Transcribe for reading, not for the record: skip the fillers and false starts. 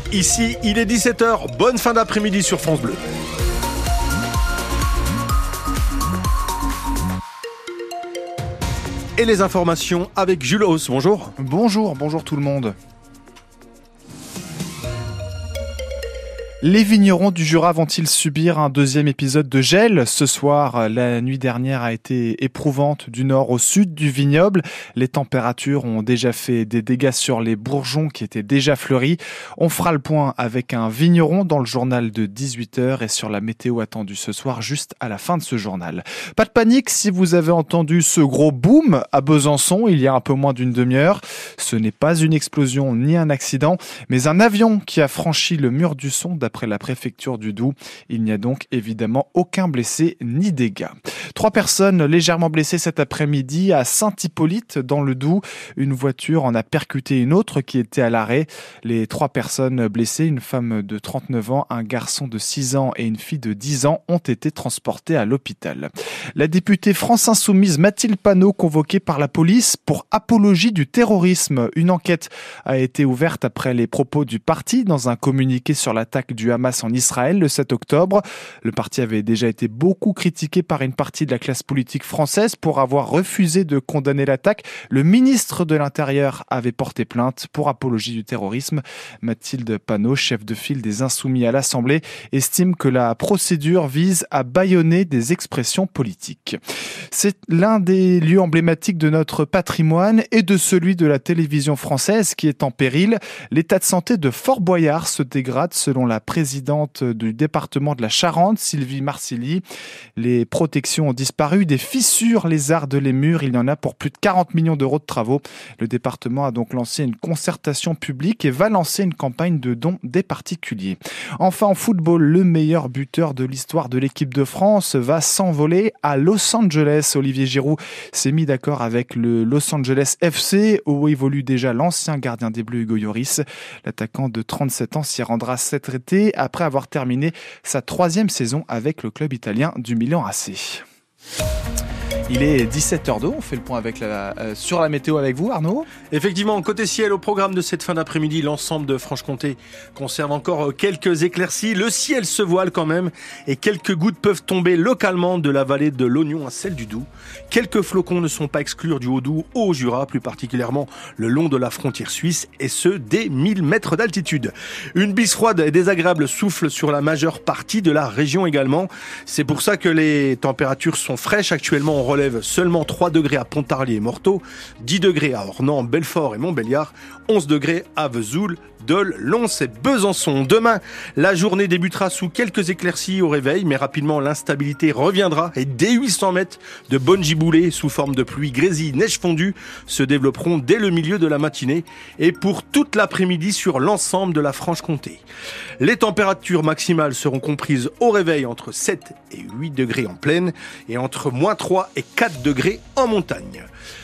Ici, il est 17h. Bonne fin d'après-midi sur France Bleu. Et les informations avec Jules Hauss. Bonjour. Bonjour tout le monde. Les vignerons du Jura vont-ils subir un deuxième épisode de gel ? Ce soir, la nuit dernière a été éprouvante du nord au sud du vignoble. Les températures ont déjà fait des dégâts sur les bourgeons qui étaient déjà fleuris. On fera le point avec un vigneron dans le journal de 18h et sur la météo attendue ce soir juste à la fin de ce journal. Pas de panique si vous avez entendu ce gros boom à Besançon il y a un peu moins d'une demi-heure. Ce n'est pas une explosion ni un accident, mais un avion qui a franchi le mur du son d'après la préfecture du Doubs. Il n'y a donc évidemment aucun blessé ni dégâts. 3 personnes légèrement blessées cet après-midi à Saint-Hippolyte dans le Doubs. Une voiture en a percuté une autre qui était à l'arrêt. Les 3 personnes blessées, une femme de 39 ans, un garçon de 6 ans et une fille de 10 ans ont été transportées à l'hôpital. La députée France Insoumise Mathilde Panot convoquée par la police pour apologie du terrorisme. Une enquête a été ouverte après les propos du parti dans un communiqué sur l'attaque du Hamas en Israël le 7 octobre. Le parti avait déjà été beaucoup critiqué par une partie de la classe politique française pour avoir refusé de condamner l'attaque. Le ministre de l'Intérieur avait porté plainte pour apologie du terrorisme. Mathilde Panot, chef de file des Insoumis à l'Assemblée, estime que la procédure vise à bâillonner des expressions politiques. C'est l'un des lieux emblématiques de notre patrimoine et de celui de la télévision française qui est en péril. L'état de santé de Fort Boyard se dégrade selon la présidente du département de la Charente, Sylvie Marcilly. Les protections ont disparu, des fissures lézardent les murs, il y en a pour plus de 40 millions d'euros de travaux. Le département a donc lancé une concertation publique et va lancer une campagne de dons des particuliers. Enfin, en football, le meilleur buteur de l'histoire de l'équipe de France va s'envoler à Los Angeles. Olivier Giroud s'est mis d'accord avec le Los Angeles FC, où évolue déjà l'ancien gardien des Bleus Hugo Lloris. L'attaquant de 37 ans s'y rendra cet été après avoir terminé sa 3e saison avec le club italien du Milan AC. Il est 17h02, on fait le point sur la météo avec vous Arnaud. Effectivement, côté ciel, au programme de cette fin d'après-midi, l'ensemble de Franche-Comté conserve encore quelques éclaircies. Le ciel se voile quand même et quelques gouttes peuvent tomber localement de la vallée de l'Oignon à celle du Doubs. Quelques flocons ne sont pas exclus du Haut-Doubs au Jura, plus particulièrement le long de la frontière suisse et ce, dès 1000 mètres d'altitude. Une bise froide et désagréable souffle sur la majeure partie de la région également. C'est pour ça que les températures sont fraîches. Actuellement, on relève seulement 3 degrés à Pontarlier et Morteau, 10 degrés à Ornans, Belfort et Montbéliard, 11 degrés à Vesoul, Dole, Lons et Besançon. Demain, la journée débutera sous quelques éclaircies au réveil, mais rapidement l'instabilité reviendra et dès 800 mètres, de bonnes giboulées sous forme de pluie grésie, neige fondue se développeront dès le milieu de la matinée et pour toute l'après-midi sur l'ensemble de la Franche-Comté. Les températures maximales seront comprises au réveil entre 7 et 8 degrés en plaine et entre -3 et 4 degrés en montagne.